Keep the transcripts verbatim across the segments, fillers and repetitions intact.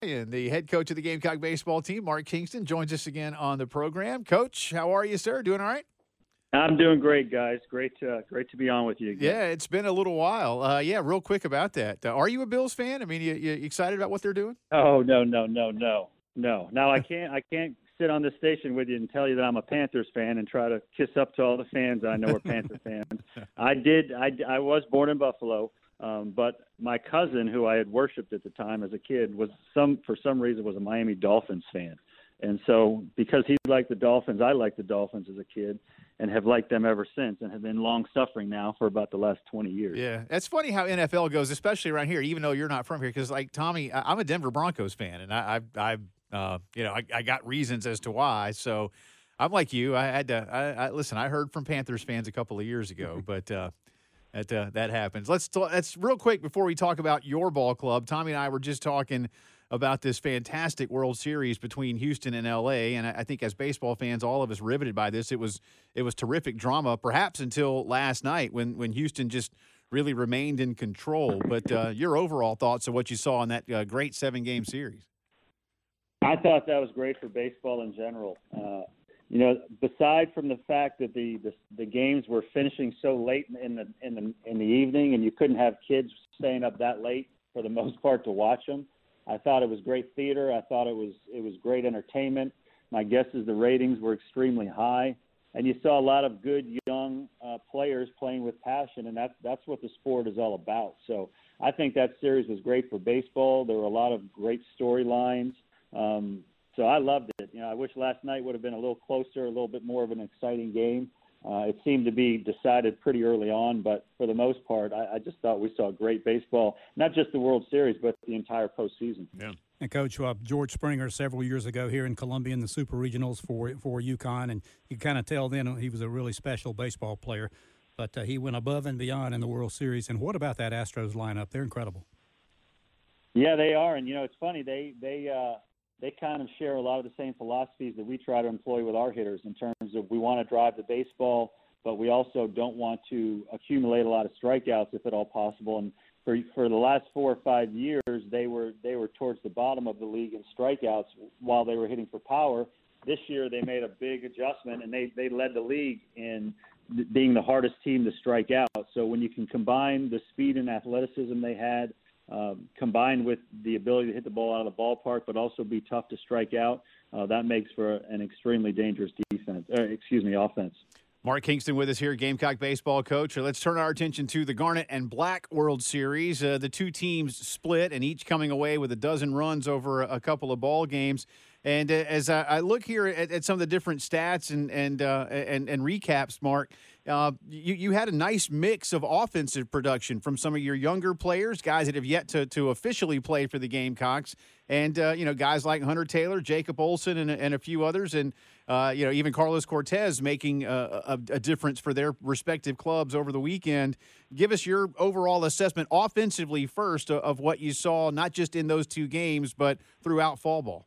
And the head coach of the Gamecock baseball team, Mark Kingston, joins us again on the program. Coach, how are you, sir? Doing all right? I'm doing great, guys. Great to, great to be on with you again. Yeah, it's been a little while. Uh, yeah, real quick about that. Uh, are you a Bills fan? I mean, you, you excited about what they're doing? Oh, no, no, no, no, no. Now, I can't I can't sit on this station with you and tell you that I'm a Panthers fan and try to kiss up to all the fans I know are Panther fans. I did. I, I was born in Buffalo. Um, but my cousin, who I had worshipped at the time as a kid, was some for some reason was a Miami Dolphins fan, and so because he liked the Dolphins, I liked the Dolphins as a kid, and have liked them ever since, and have been long suffering now for about the last twenty years. Yeah, it's funny how N F L goes, especially around here, even though you're not from here. Because like Tommy, I, I'm a Denver Broncos fan, and I, I, I uh, you know, I, I got reasons as to why. So I'm like you. I had to. I, I listen. I heard from Panthers fans a couple of years ago, but. Uh, That uh, that happens. Let's talk, let's real quick before we talk about your ball club. Tommy and I were just talking about this fantastic World Series between Houston and L A, and I, I think as baseball fans, all of us riveted by this. It was it was terrific drama, perhaps until last night when when Houston just really remained in control. But uh, your overall thoughts of what you saw in that uh, great seven game series? I thought that was great for baseball in general. Uh, You know, beside from the fact that the, the the games were finishing so late in the in the in the evening, and you couldn't have kids staying up that late for the most part to watch them, I thought it was great theater. I thought it was it was great entertainment. My guess is the ratings were extremely high, and you saw a lot of good young uh, players playing with passion, and that's that's what the sport is all about. So I think that series was great for baseball. There were a lot of great storylines. Um, So I loved it. You know, I wish last night would have been a little closer, a little bit more of an exciting game. Uh, it seemed to be decided pretty early on, but for the most part, I, I just thought we saw great baseball, not just the World Series, but the entire postseason. Yeah. And, Coach, uh, George Springer several years ago here in Columbia in the Super Regionals for for UConn, and you kind of tell then he was a really special baseball player, but uh, he went above and beyond in the World Series. And what about that Astros lineup? They're incredible. Yeah, they are, and, you know, it's funny. They they uh, – they kind of share a lot of the same philosophies that we try to employ with our hitters in terms of we want to drive the baseball, but we also don't want to accumulate a lot of strikeouts if at all possible. And for for the last four or five years, they were they were towards the bottom of the league in strikeouts while they were hitting for power. This year they made a big adjustment, and they, they led the league in being the hardest team to strike out. So when you can combine the speed and athleticism they had, Um, combined with the ability to hit the ball out of the ballpark, but also be tough to strike out, uh, that makes for an extremely dangerous defense. Uh, excuse me, offense. Mark Kingston with us here, Gamecock baseball coach. Let's turn our attention to the Garnet and Black World Series. Uh, the two teams split, and each coming away with a dozen runs over a couple of ball games. And uh, as I, I look here at, at some of the different stats and and uh, and, and recaps, Mark, uh, you you had a nice mix of offensive production from some of your younger players, guys that have yet to to officially play for the Gamecocks, and uh, you know guys like Hunter Taylor, Jacob Olson, and, and a few others, and uh, you know even Carlos Cortez making a, a, a difference for their respective clubs over the weekend. Give us your overall assessment offensively first of, of what you saw, not just in those two games, but throughout fall ball.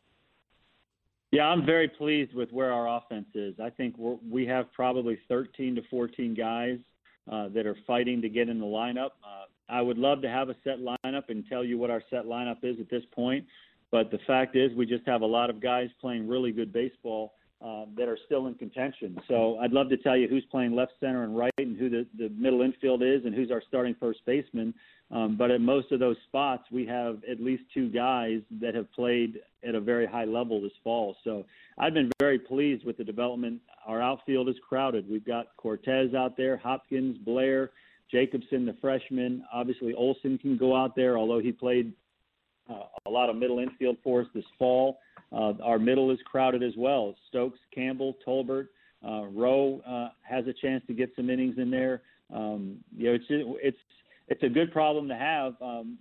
Yeah, I'm very pleased with where our offense is. I think we're, we have probably thirteen to fourteen guys uh, that are fighting to get in the lineup. Uh, I would love to have a set lineup and tell you what our set lineup is at this point, but the fact is we just have a lot of guys playing really good baseball uh, that are still in contention. So I'd love to tell you who's playing left, center, and right, and who the, the middle infield is, and who's our starting first baseman. Um, but at most of those spots, we have at least two guys that have played at a very high level this fall. So I've been very pleased with the development. Our outfield is crowded. We've got Cortez out there, Hopkins, Blair, Jacobson, the freshman. Obviously, Olson can go out there, although he played uh, a lot of middle infield for us this fall. Uh, our middle is crowded as well. Stokes, Campbell, Tolbert, uh, Rowe uh, has a chance to get some innings in there. Um, you know, it's it's it's a good problem to have. Um,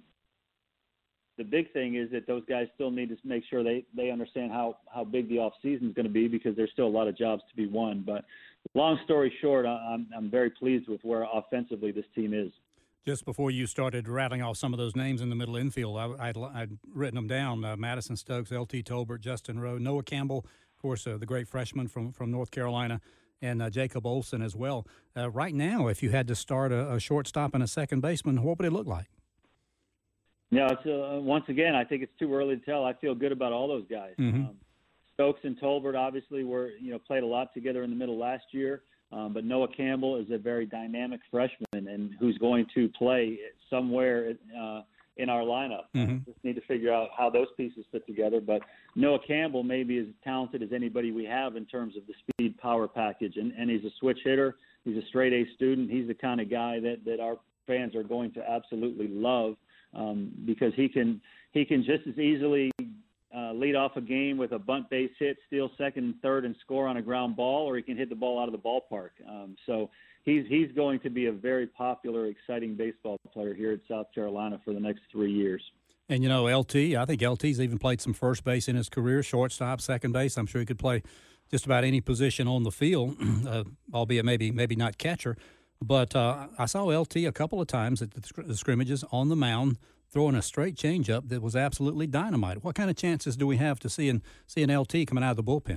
the big thing is that those guys still need to make sure they, they understand how, how big the off season is going to be, because there's still a lot of jobs to be won. But long story short, I'm I'm very pleased with where offensively this team is. Just before you started rattling off some of those names in the middle infield, I, I'd, I'd written them down: uh, Madison Stokes, L T Tolbert, Justin Rowe, Noah Campbell, of course, uh, the great freshman from from North Carolina, and uh, Jacob Olson as well. Uh, right now, if you had to start a, a shortstop and a second baseman, what would it look like? Yeah, it's, uh, once again, I think it's too early to tell. I feel good about all those guys. Mm-hmm. Um, Stokes and Tolbert obviously were, you know, played a lot together in the middle last year. Um, but Noah Campbell is a very dynamic freshman and who's going to play somewhere uh, in our lineup. Mm-hmm. Uh, just need to figure out how those pieces fit together. But Noah Campbell may be as talented as anybody we have in terms of the speed power package. And, and he's a switch hitter. He's a straight A student. He's the kind of guy that, that our fans are going to absolutely love um, because he can he can just as easily Uh, lead off a game with a bunt base hit, steal second and third, and score on a ground ball, or he can hit the ball out of the ballpark. Um, so he's he's going to be a very popular, exciting baseball player here at South Carolina for the next three years. And, you know, L T, I think L T's even played some first base in his career, shortstop, second base. I'm sure he could play just about any position on the field, uh, albeit maybe maybe not catcher. But uh, I saw L T a couple of times at the, sc- the scrimmages on the mound, throwing a straight changeup that was absolutely dynamite. What kind of chances do we have to seeing seeing L T coming out of the bullpen?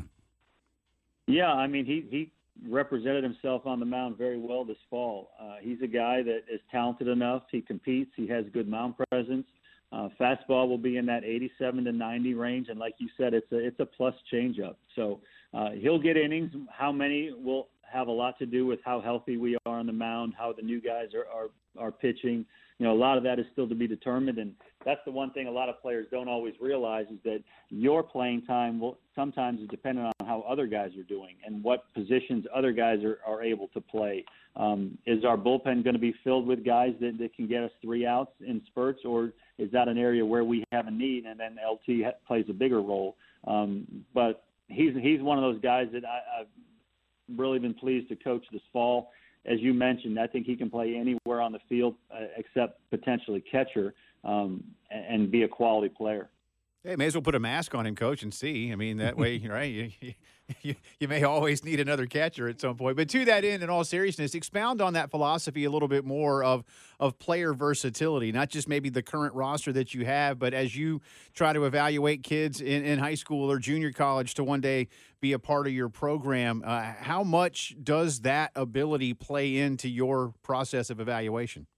Yeah, I mean, he, he represented himself on the mound very well this fall. Uh, he's a guy that is talented enough. He competes. He has good mound presence. Uh, fastball will be in that eighty-seven to ninety range, and like you said, it's a it's a plus changeup. So uh, he'll get innings. How many will have a lot to do with how healthy we are on the mound, how the new guys are are, are pitching. You know, a lot of that is still to be determined, and that's the one thing a lot of players don't always realize is that your playing time will sometimes is dependent on how other guys are doing and what positions other guys are, are able to play. Um, is our bullpen going to be filled with guys that, that can get us three outs in spurts, or is that an area where we have a need and then L T ha- plays a bigger role? Um, but he's he's one of those guys that I, I've really been pleased to coach this fall. As you mentioned, I think he can play anywhere on the field uh, except potentially catcher um, and, and be a quality player. Hey, may as well put a mask on him, Coach, and see. I mean, that way, right, you, you, you may always need another catcher at some point. But to that end, in all seriousness, expound on that philosophy a little bit more of, of player versatility, not just maybe the current roster that you have, but as you try to evaluate kids in, in high school or junior college to one day be a part of your program, uh, how much does that ability play into your process of evaluation?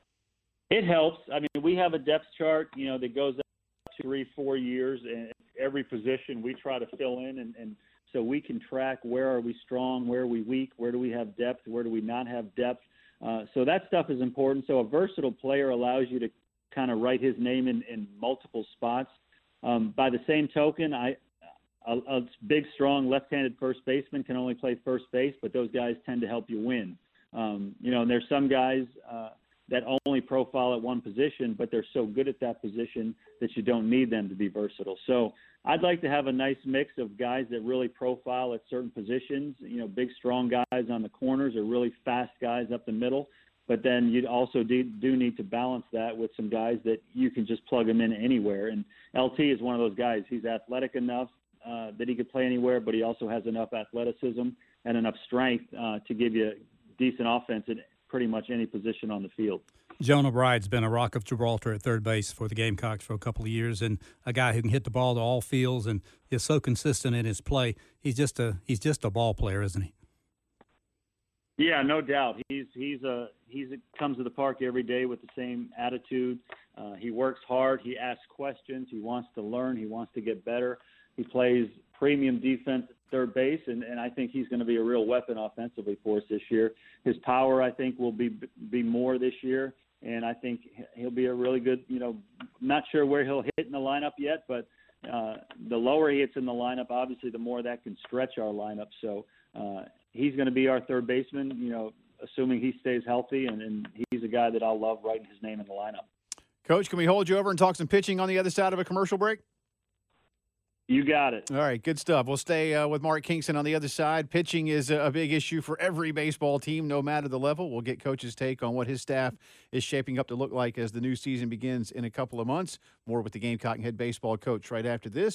It helps. I mean, we have a depth chart, you know, that goes up three, four years, and every position we try to fill in, and, and so we can track where are we strong, where are we weak, where do we have depth, where do we not have depth. Uh, so that stuff is important. So a versatile player allows you to kind of write his name in, in multiple spots. Um, by the same token, I a, a big, strong left-handed first baseman can only play first base, but those guys tend to help you win. Um, you know, and there's some guys uh, that only profile at one position, but they're so good at that position that you don't need them to be versatile. So I'd like to have a nice mix of guys that really profile at certain positions, you know, big, strong guys on the corners or really fast guys up the middle. But then you also do, do need to balance that with some guys that you can just plug them in anywhere. And L T is one of those guys. He's athletic enough uh, that he could play anywhere, but he also has enough athleticism and enough strength uh, to give you decent offense at pretty much any position on the field. Jonah Bride's been a Rock of Gibraltar at third base for the Gamecocks for a couple of years, and a guy who can hit the ball to all fields and is so consistent in his play. He's just a he's just a ball player, isn't he? Yeah, no doubt. He's he's a he's a, comes to the park every day with the same attitude. Uh, he works hard. He asks questions. He wants to learn. He wants to get better. He plays premium defense at third base, and, and I think he's going to be a real weapon offensively for us this year. His power, I think, will be be more this year, and I think he'll be a really good, you know, not sure where he'll hit in the lineup yet, but uh, the lower he hits in the lineup, obviously the more that can stretch our lineup. So uh, he's going to be our third baseman, you know, assuming he stays healthy, and, and he's a guy that I'll love writing his name in the lineup. Coach, can we hold you over and talk some pitching on the other side of a commercial break? You got it. All right, good stuff. We'll stay uh, with Mark Kingston on the other side. Pitching is a big issue for every baseball team, no matter the level. We'll get Coach's take on what his staff is shaping up to look like as the new season begins in a couple of months. More with the Gamecock head baseball coach right after this.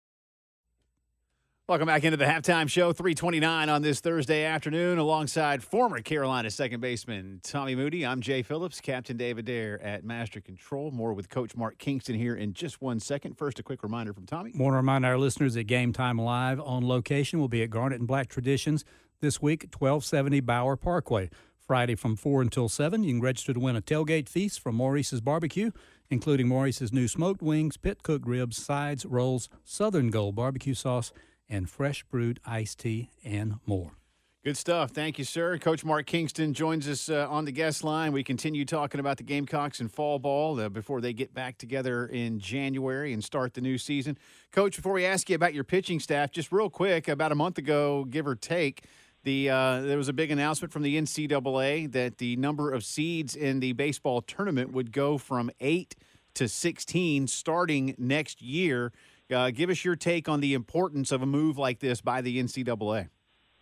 Welcome back into the halftime show, three twenty-nine on this Thursday afternoon, alongside former Carolina second baseman Tommy Moody. I'm Jay Phillips, Captain David Dare at Master Control. More with Coach Mark Kingston here in just one second. First, a quick reminder from Tommy. Want to remind our listeners that Game Time Live on location will be at Garnet and Black Traditions this week, twelve seventy Bauer Parkway. Friday from four until seven. You can register to win a tailgate feast from Maurice's Barbecue, including Maurice's new smoked wings, pit-cooked ribs, sides, rolls, Southern Gold barbecue sauce, and fresh brewed iced tea, and more. Good stuff. Thank you, sir. Coach Mark Kingston joins us uh, on the guest line. We continue talking about the Gamecocks and fall ball uh, before they get back together in January and start the new season. Coach, before we ask you about your pitching staff, just real quick, about a month ago, give or take, the uh, there was a big announcement from the N C double A that the number of seeds in the baseball tournament would go from eight to sixteen starting next year. Uh, give us your take on the importance of a move like this by the N C double A.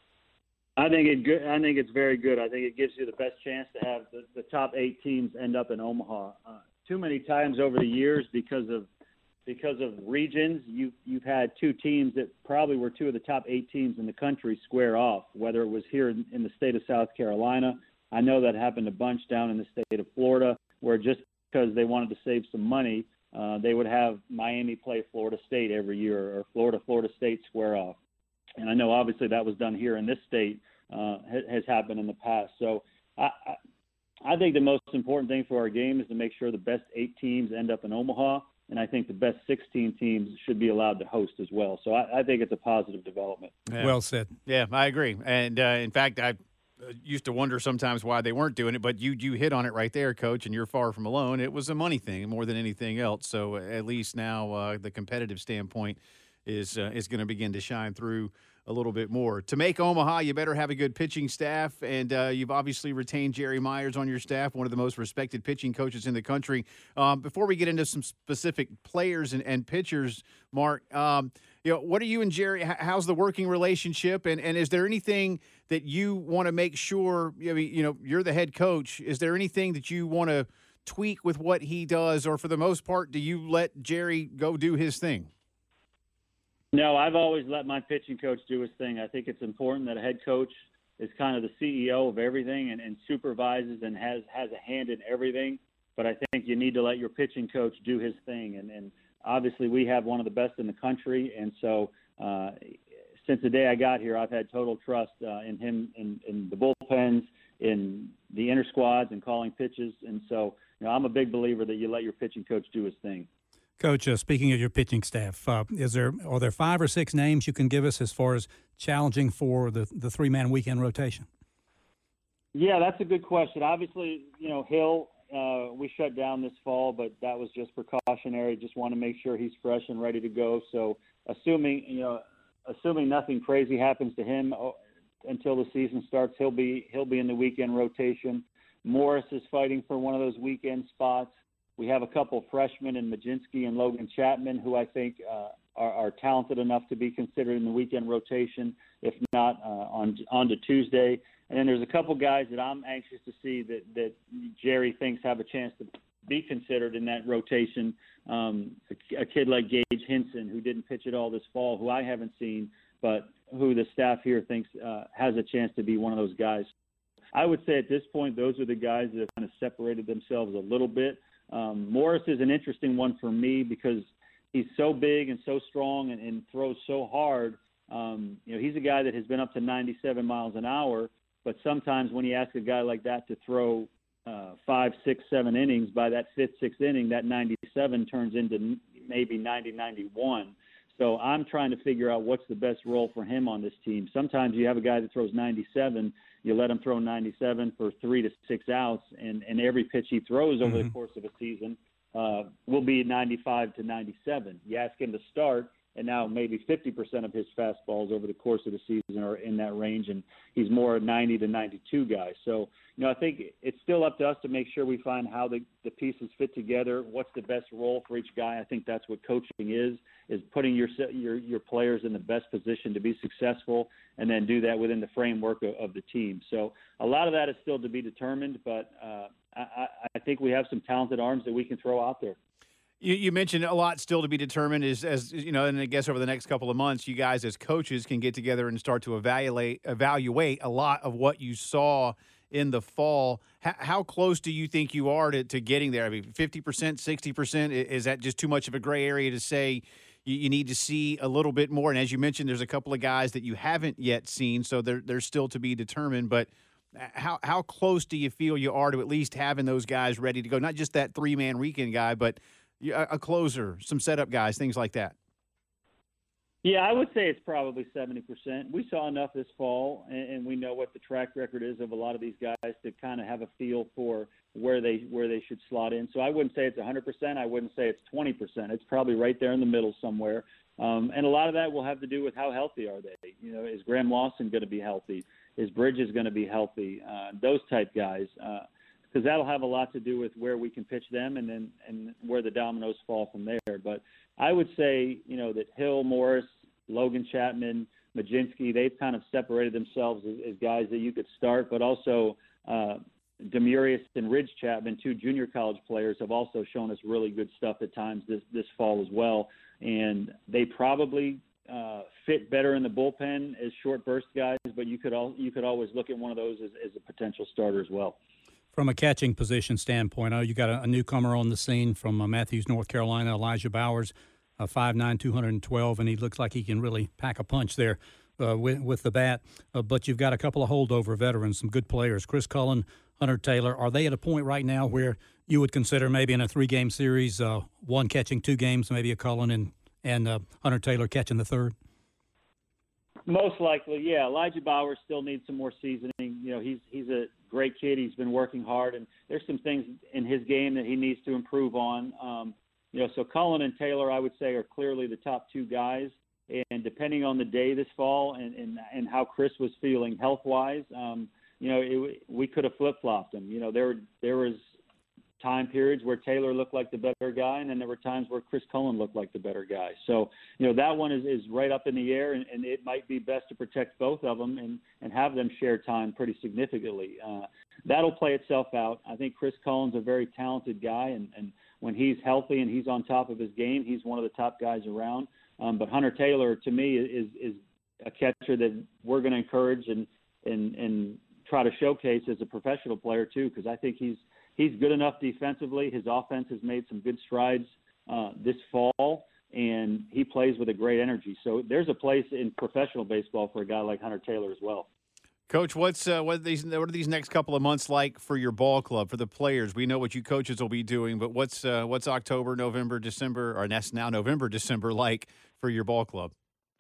I think it good. I think it's very good. I think it gives you the best chance to have the, the top eight teams end up in Omaha. Uh, too many times over the years, because of because of regions, you've you've had two teams that probably were two of the top eight teams in the country square off. Whether it was here in, in the state of South Carolina, I know that happened a bunch down in the state of Florida, where just because they wanted to save some money, uh, they would have Miami play Florida State every year, or Florida Florida State square off. And I know obviously that was done here in this state. Uh, has happened in the past. So I, I, I think the most important thing for our game is to make sure the best eight teams end up in Omaha, and I think the best sixteen teams should be allowed to host as well. So I, I think it's a positive development. Yeah. Well said. Yeah, I agree. And, uh, in fact, I used to wonder sometimes why they weren't doing it, but you you hit on it right there, Coach, and you're far from alone. It was a money thing more than anything else. So at least now uh, the competitive standpoint is uh, is going to begin to shine through a little bit more. To make Omaha, you better have a good pitching staff, and uh, you've obviously retained Jerry Myers on your staff, one of the most respected pitching coaches in the country. Um, before we get into some specific players and, and pitchers, Mark, um, you know, what are you and Jerry? How's the working relationship, and, and is there anything that you want to make sure? I mean, you know, you're the head coach. Is there anything that you want to tweak with what he does, or for the most part, do you let Jerry go do his thing? No, I've always let my pitching coach do his thing. I think it's important that a head coach is kind of the C E O of everything and, and supervises and has, has a hand in everything. But I think you need to let your pitching coach do his thing. And, and obviously we have one of the best in the country. And so uh, since the day I got here, I've had total trust uh, in him, in, in the bullpens, in the inner squads, and calling pitches. And so you know, I'm a big believer that you let your pitching coach do his thing. Coach, uh, speaking of your pitching staff, uh, is there are there five or six names you can give us as far as challenging for the, the three-man weekend rotation? Yeah, that's a good question. Obviously, you know, Hill, uh, we shut down this fall, but that was just precautionary. Just want to make sure he's fresh and ready to go. So assuming, you know, assuming nothing crazy happens to him until the season starts, he'll be he'll be in the weekend rotation. Morris is fighting for one of those weekend spots. We have a couple freshmen in Majinski and Logan Chapman who I think uh, are, are talented enough to be considered in the weekend rotation, if not uh, on on to Tuesday. And then there's a couple guys that I'm anxious to see that, that Jerry thinks have a chance to be considered in that rotation. Um, a, a kid like Gage Hinson, who didn't pitch at all this fall, who I haven't seen, but who the staff here thinks uh, has a chance to be one of those guys. I would say at this point, those are the guys that have kind of separated themselves a little bit. Um, Morris is an interesting one for me because he's so big and so strong and, and throws so hard. Um, you know, he's a guy that has been up to ninety-seven miles an hour, but sometimes when you ask a guy like that to throw uh, five, six, seven innings, by that fifth, sixth inning, that ninety-seven turns into maybe ninety, ninety-one. So I'm trying to figure out what's the best role for him on this team. Sometimes you have a guy that throws ninety-seven, you let him throw ninety-seven for three to six outs, and, and every pitch he throws over mm-hmm. the course of a season uh, will be ninety-five to ninety-seven. You ask him to start, and now maybe fifty percent of his fastballs over the course of the season are in that range, and he's more a ninety to ninety-two guy. So, you know, I think it's still up to us to make sure we find how the, the pieces fit together, what's the best role for each guy. I think that's what coaching is, is putting your your, your players in the best position to be successful, and then do that within the framework of, of the team. So a lot of that is still to be determined, but uh, I, I think we have some talented arms that we can throw out there. You, you mentioned a lot still to be determined is, as you know, and I guess over the next couple of months, you guys as coaches can get together and start to evaluate evaluate a lot of what you saw in the fall. H- how close do you think you are to, to getting there? I mean, fifty percent, sixty percent? Is that just too much of a gray area to say you, you need to see a little bit more? And as you mentioned, there's a couple of guys that you haven't yet seen, so they're, they're still to be determined. But How how close do you feel you are to at least having those guys ready to go? Not just that three man weekend guy, but a, a closer, some setup guys, things like that. Yeah, I would say it's probably seventy percent. We saw enough this fall, and, and we know what the track record is of a lot of these guys to kind of have a feel for where they where they should slot in. So I wouldn't say it's one hundred percent. I wouldn't say it's twenty percent. It's probably right there in the middle somewhere. Um, and a lot of that will have to do with how healthy are they. You know, is Graham Lawson going to be healthy? Is Bridges going to be healthy? Uh, those type guys. Uh, because that'll have a lot to do with where we can pitch them and then and where the dominoes fall from there. But I would say, you know, that Hill, Morris, Logan Chapman, Majinski, they've kind of separated themselves as, as guys that you could start, but also uh, Demurius and Ridge Chapman, two junior college players, have also shown us really good stuff at times this, this fall as well. And they probably uh, fit better in the bullpen as short burst guys, but you could all, you could always look at one of those as, as a potential starter as well. From a catching position standpoint, oh, you got a, a newcomer on the scene from uh, Matthews, North Carolina, Elijah Bowers, uh, five nine, two hundred twelve, and he looks like he can really pack a punch there uh, with, with the bat. Uh, but you've got a couple of holdover veterans, some good players, Chris Cullen, Hunter Taylor. Are they at a point right now where you would consider maybe in a three-game series, uh, one catching two games, maybe a Cullen and, and uh, Hunter Taylor catching the third? Most likely, yeah. Elijah Bowers still needs some more seasoning. You know, he's he's a great kid. He's been working hard, and there's some things in his game that he needs to improve on. Um, you know, so Cullen and Taylor, I would say, are clearly the top two guys. And depending on the day this fall and and, and how Chris was feeling health-wise, um, you know, it, we could have flip-flopped him. You know, there there was time periods where Taylor looked like the better guy, and then there were times where Chris Cullen looked like the better guy. So, you know, that one is, is right up in the air, and, and it might be best to protect both of them and, and have them share time pretty significantly. Uh, that'll play itself out. I think Chris Cullen's a very talented guy, and, and when he's healthy and he's on top of his game, he's one of the top guys around. Um, but Hunter Taylor, to me, is is a catcher that we're going to encourage and, and, and try to showcase as a professional player, too, because I think he's He's good enough defensively. His offense has made some good strides uh, this fall, and he plays with a great energy. So there's a place in professional baseball for a guy like Hunter Taylor as well. Coach, what's uh, what are these what are these next couple of months like for your ball club, for the players? We know what you coaches will be doing, but what's uh, what's October, November, December, or that's now November, December like for your ball club?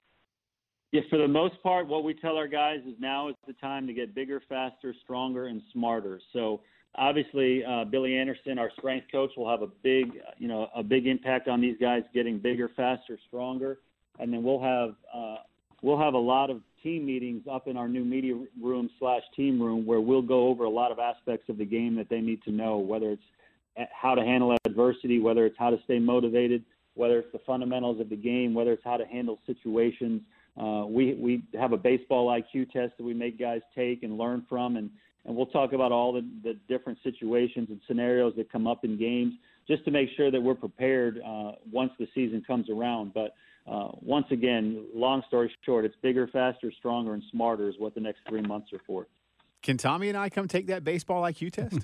Yeah, for the most part, what we tell our guys is now is the time to get bigger, faster, stronger, and smarter. So obviously, uh, Billy Anderson, our strength coach, will have a big, you know, a big impact on these guys getting bigger, faster, stronger, and then we'll have uh, we'll have a lot of team meetings up in our new media room slash team room where we'll go over a lot of aspects of the game that they need to know, whether it's how to handle adversity, whether it's how to stay motivated, whether it's the fundamentals of the game, whether it's how to handle situations. Uh, we we have a baseball I Q test that we make guys take and learn from, and And we'll talk about all the, the different situations and scenarios that come up in games just to make sure that we're prepared uh, once the season comes around. But uh, once again, long story short, it's bigger, faster, stronger, and smarter is what the next three months are for. Can Tommy and I come take that baseball I Q test?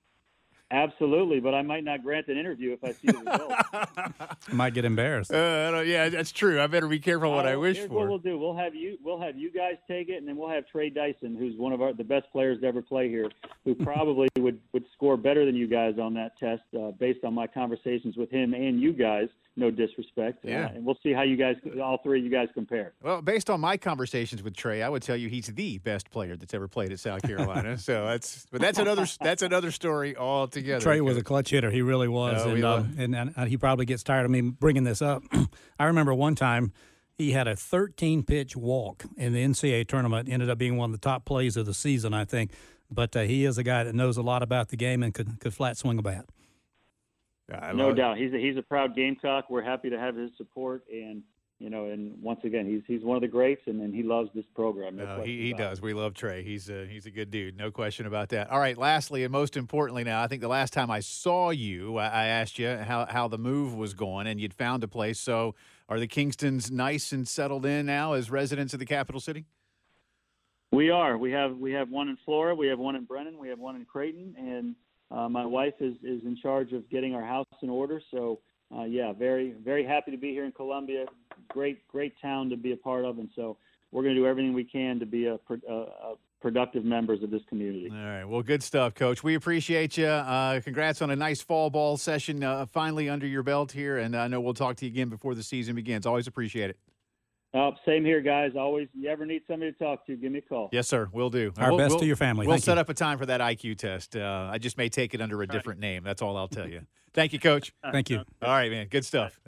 Absolutely, but I might not grant an interview if I see the results. Might get embarrassed. Uh, yeah, that's true. I better be careful what uh, I wish here's for. What we'll do: we'll have you, we'll have you guys take it, and then we'll have Trey Dyson, who's one of our the best players to ever play here, who probably would, would score better than you guys on that test, uh, based on my conversations with him and you guys. No disrespect. Yeah. Uh, and we'll see how you guys, all three of you guys, compare. Well, based on my conversations with Trey, I would tell you he's the best player that's ever played at South Carolina. so that's, but that's another that's another story altogether. Trey was a clutch hitter. He really was, Oh, and, we uh, love- and and he probably gets tired of me bringing this up. I remember one time he had a thirteen pitch walk in the N C double A tournament. Ended up being one of the top plays of the season, I think. But uh, he is a guy that knows a lot about the game and could could flat swing a bat. I No love it. doubt, he's a, he's a proud Gamecock. We're happy to have his support, and you know, and once again, he's he's one of the greats, and, and he loves this program. No No, question he, he about it. does. We love Trey. He's a, he's a good dude. No question about that. All right, lastly, and most importantly now, I think the last time I saw you, I, I asked you how, how the move was going, and you'd found a place. So are the Kingstons nice and settled in now as residents of the capital city? We are. We have we have one in Flora, we have one in Brennan, we have one in Creighton, and uh, my wife is, is in charge of getting our house in order. So, uh, yeah, very very happy to be here in Columbia. Great great town to be a part of, and so we're going to do everything we can to be a, a, a productive members of this community. All right. Well, good stuff, Coach. We appreciate you. Uh, congrats on a nice fall ball session uh, finally under your belt here. And I know we'll talk to you again before the season begins. Always appreciate it. Uh, same here, guys. Always, you ever need somebody to talk to, give me a call. Yes, sir. We'll do. Our we'll, best we'll, to your family. We'll Thank set you. up a time for that I Q test. Uh, I just may take it under a different name. That's all I'll tell you. Thank you, Coach. Thank you. All right, man. Good stuff.